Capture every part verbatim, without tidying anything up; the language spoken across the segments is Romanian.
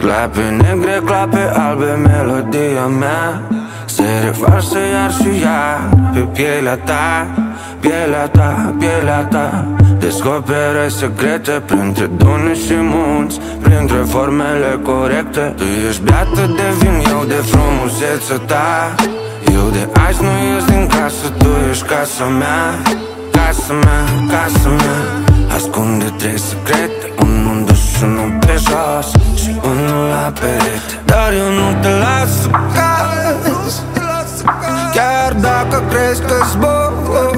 Clape negre, clape albe, melodia mea se revarsă iar și iar pe pielea ta, pielea ta, pielea ta. Descoperi secrete printre dune și munți, printre formele corecte. Tu ești beată de vin, eu de frumusețea ta. Eu de azi nu ies din casă, tu ești casa mea, casa mea, casa mea. Ascunde trei secrete, unul în dus și unul pe jos și unul la perete. Dar eu nu te las să cazi, chiar dacă crezi că zbor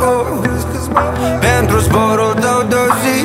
pentru zborul tău de o zi.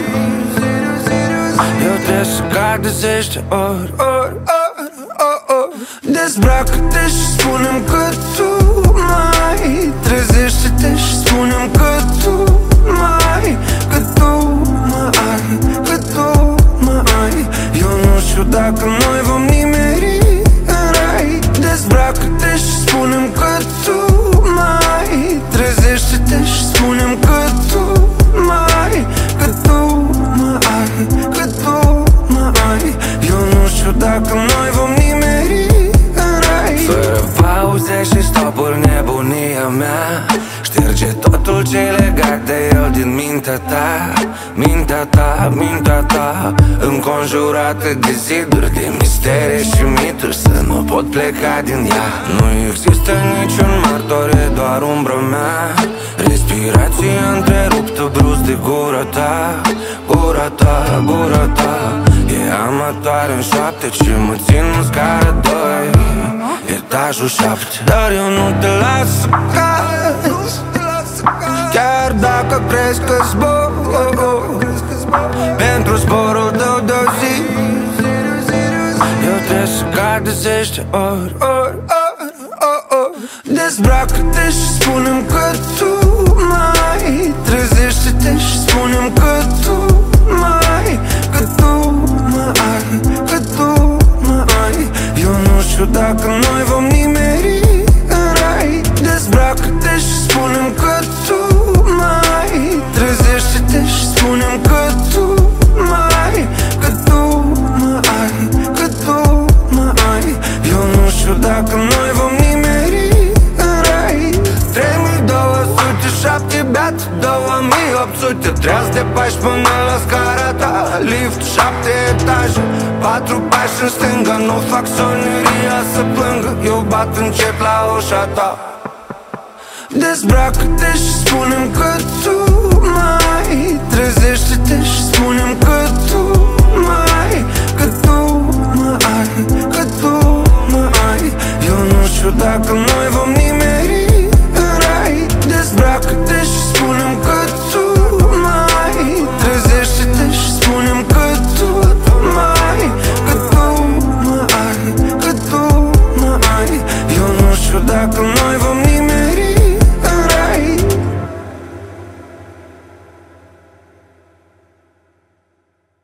Eu trebuie să cad de zece ori, ori, ori, ori, ori. Dezbracă-te și spune-mi că tu mai trezește-te și spune-mi că tu mai, că tu mă ai, că tu mă ai. Eu nu știu dacă noi vom nimeri în rai. Dezbracă-te și spune-mi că tu mai trezește-te și spune-mi că tu mai, că tu mă ai, că tu mă ai. Eu nu știu dacă noi vom nimeri în rai. Fără pauze și stopuri, nebunia mea șterge totul ce-i legat de el din mintea ta, mintea ta, mintea ta. Înconjurată de ziduri, de mistere și mituri, să nu pot pleca din ea. Nu există niciun martor, e doar umbra mea. Respirație întreruptă brusc de gura ta, gura ta, gura ta. E amatoare în șoapte ce mă țin în scară doi, etajul șapte. Dar eu nu te las să cazi, chiar dacă crezi că zbor pentru zborul tău de o zi. Eu trebuie să cad de zece ori, ori, ori, ori, ori. Dezbracă-te și spune-mi că tu mai trezește-te și spune-mi că tu mai, că tu mă ai, că tu mă ai. Eu nu știu dacă noi vom nimeri în rai. Dezbracă-te și spune-mi că tu mai trezește-te și spune-mi că tu mai, că tu mă ai, că tu mă ai. Eu nu știu dacă noi vom nimeri în rai. Trei mii două sute șapte beat, două mii opt sute treaz de pași până la scara ta. Lift șapte etaje, patru pași în stânga. Nu fac soneria să plângă, eu bat încet la ușa ta. Dezbracă-te și spune-mi că tu mai